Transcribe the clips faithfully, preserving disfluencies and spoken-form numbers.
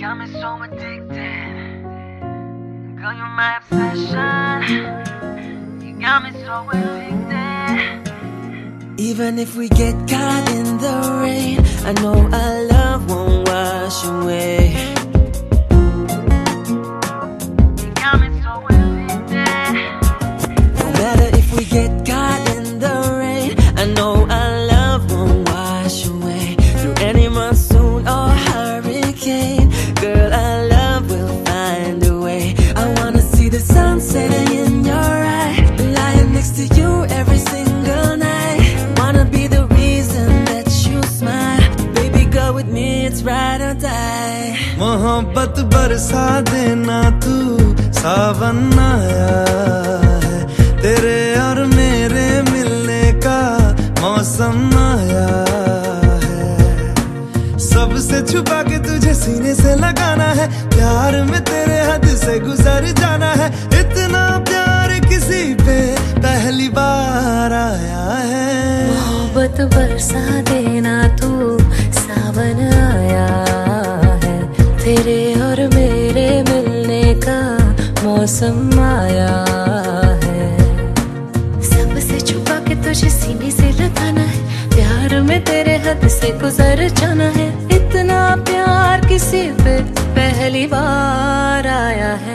got me so addicted. Girl, you're my obsession. You got me so addicted. Even if we get caught in the rain, I know our love won't wash away. You got me so addicted. No matter if we get caught in the rain, I know our love won't wash away. Through any monsoon or hurricane, girl, our love will find a way. I wanna see the sun setting in your eye, lying next to you every single night. Wanna be the reason that you smile. Baby girl, with me it's ride or die. मोहब्बत बरसा देना तू, सावन आया है। तेरे और मेरे मिलने का मौसम आया है। सबसे छुपा के तुझे सीने से लगाना है, प्यार में तेरे हद से गुजर जाना है। इतना प्यार किसी पे पहली बार आया है। मोहब्बत बरसा देना तू, सावन आया है। तेरे और मेरे मिलने का मौसम आया है। सबसे छुपा के तुझे सीने से लगाना है, प्यार में तेरे हद से गुजर जाना है। इतना प्यार किसी पे पहली बार आया है।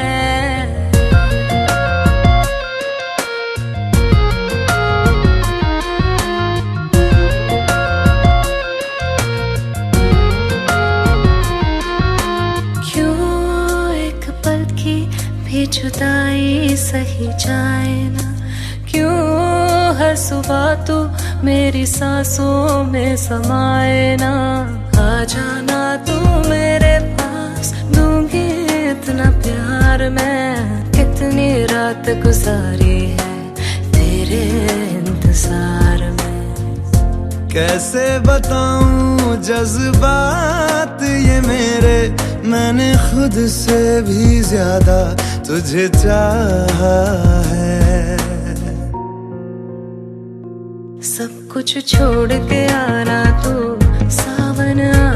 जुदाई सही जाए ना, क्यों हर सुबह तू मेरी सांसों में समाए ना। आ जाना तू मेरे पास, दूंगी इतना प्यार मैं। कितनी रात गुजारी है तेरे इंतजार में। कैसे बताऊं जज्बात ये मेरे, मैंने खुद से भी ज्यादा तुझे चाहा है। सब कुछ छोड़ के आना तू, सावन आ